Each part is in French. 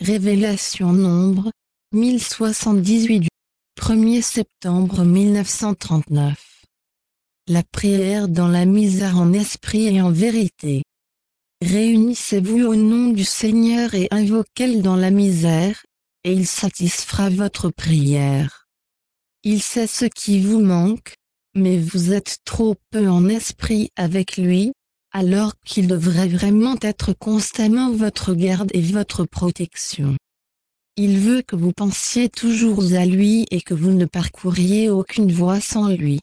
Révélation Nombre, 1078 du 1er septembre 1939. La prière dans la misère en esprit et en vérité. Réunissez-vous au nom du Seigneur et invoquez-le dans la misère, et il satisfera votre prière. Il sait ce qui vous manque, mais vous êtes trop peu en esprit avec lui, alors qu'il devrait vraiment être constamment votre garde et votre protection. Il veut que vous pensiez toujours à lui et que vous ne parcouriez aucune voie sans lui.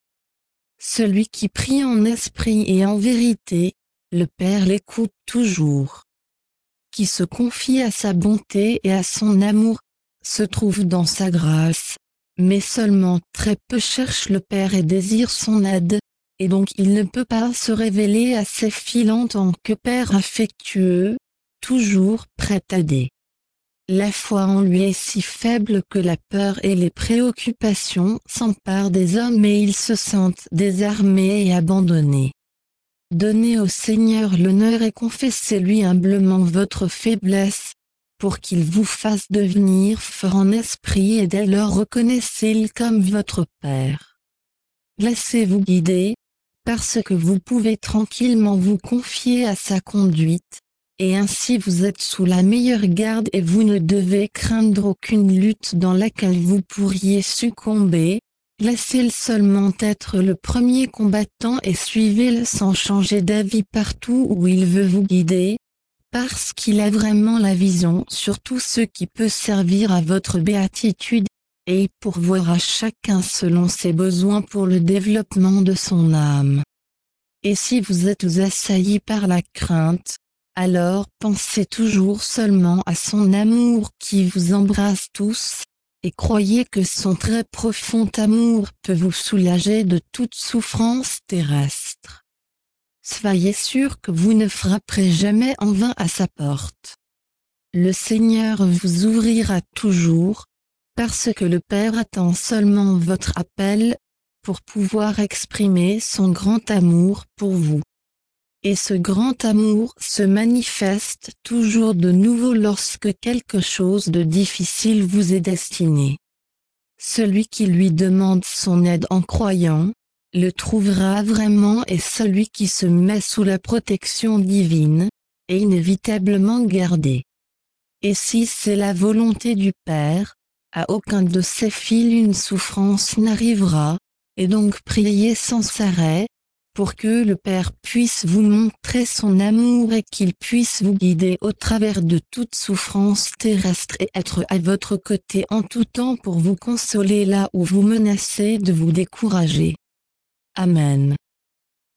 Celui qui prie en esprit et en vérité, le Père l'écoute toujours. Qui se confie à sa bonté et à son amour, se trouve dans sa grâce, mais seulement très peu cherche le Père et désire son aide, et donc il ne peut pas se révéler assez filant en tant que Père affectueux, toujours prêt à aider. La foi en lui est si faible que la peur et les préoccupations s'emparent des hommes et ils se sentent désarmés et abandonnés. Donnez au Seigneur l'honneur et confessez-lui humblement votre faiblesse, pour qu'il vous fasse devenir fort en esprit et dès lors reconnaissez-le comme votre Père. Laissez-vous guider, parce que vous pouvez tranquillement vous confier à sa conduite, et ainsi vous êtes sous la meilleure garde et vous ne devez craindre aucune lutte dans laquelle vous pourriez succomber. Laissez-le seulement être le premier combattant et suivez-le sans changer d'avis partout où il veut vous guider, parce qu'il a vraiment la vision sur tout ce qui peut servir à votre béatitude, et pourvoir à chacun selon ses besoins pour le développement de son âme. Et si vous êtes assaillis par la crainte, alors pensez toujours seulement à son amour qui vous embrasse tous, et croyez que son très profond amour peut vous soulager de toute souffrance terrestre. Soyez sûr que vous ne frapperez jamais en vain à sa porte. Le Seigneur vous ouvrira toujours, parce que le Père attend seulement votre appel, pour pouvoir exprimer son grand amour pour vous. Et ce grand amour se manifeste toujours de nouveau lorsque quelque chose de difficile vous est destiné. Celui qui lui demande son aide en croyant, le trouvera vraiment et celui qui se met sous la protection divine, est inévitablement gardé. Et si c'est la volonté du Père, à aucun de ses fils une souffrance n'arrivera, et donc priez sans arrêt, pour que le Père puisse vous montrer son amour et qu'il puisse vous guider au travers de toute souffrance terrestre et être à votre côté en tout temps pour vous consoler là où vous menacez de vous décourager. Amen.